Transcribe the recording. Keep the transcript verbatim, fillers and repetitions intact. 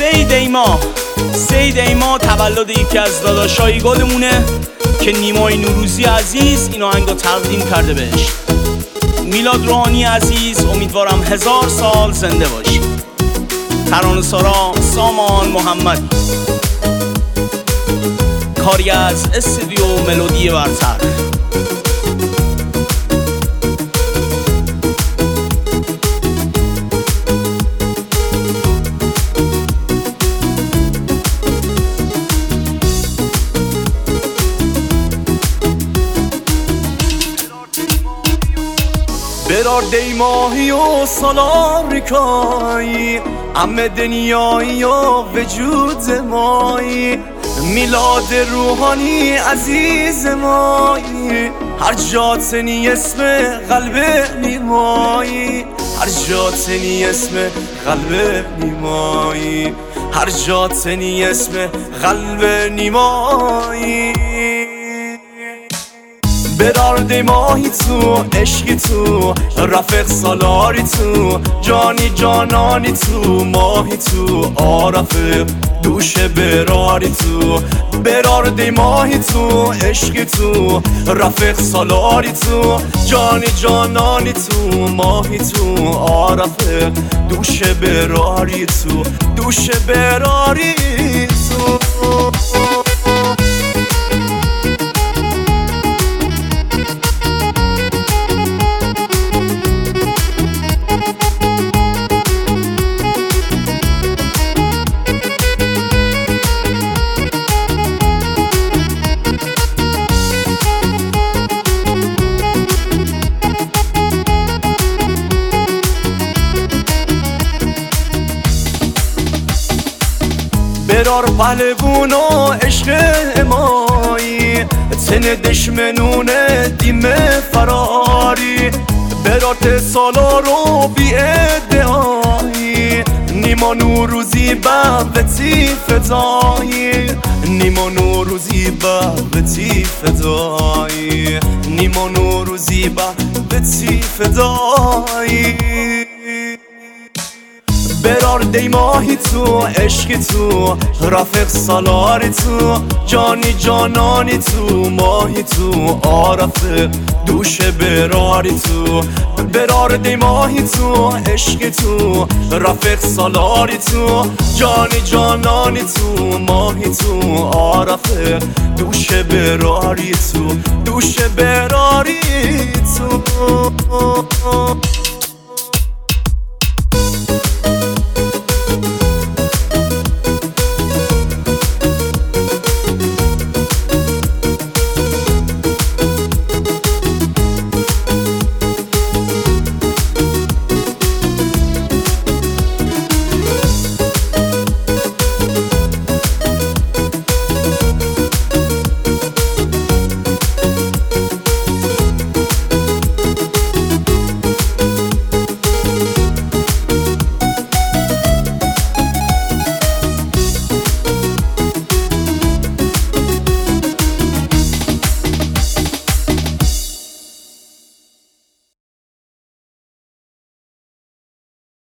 سید ایما سید ایما تولد یکی از داداشای گلمونه که نیمای نوروزی عزیز این آهنگو تقدیم کرده بهش. میلاد روحانی عزیز، امیدوارم هزار سال زنده باشی. ترانه‌سرا سامان محمدی، کاری از استودیو ملودی برتر. برار دی ماهی و سالارکایی همه دنیایی و وجود مایی، میلاد روحانی عزیز مایی، هر جاتنی اسم قلب نیمایی، هر جاتنی اسم قلب نیمایی، هر جاتنی اسم قلب نیمایی. برار دی ماهی تو، عشقی تو، رفیق سالاری تو، جانی جانانی تو، ماهی تو، آرفیق دوش براری تو. برار دی ماهی تو، عشقی تو، رفیق سالاری تو، جانی جانانی تو، ماهی تو، آرفیق دوش براری تو، دوش براری تو. برار پهلوون و عشق امایی، تن دشمنون دیم فراری، برار تسالار و بی ادعایی، نیما نوروزی بغتی فدایی، نیما نوروزی بغتی فدایی، نیما نوروزی بغتی فدایی. برار دی ماهی تو، عشقی تو، رفیق سالاری تو، جانی جانانی تو، ماهی تو، آرفیق دوش براری تو. برار دی ماهی تو، عشقی تو، رفیق سالاری تو، جانی جانانی تو، ماهی تو، آرفیق دوش براری تو، دوش براری تو.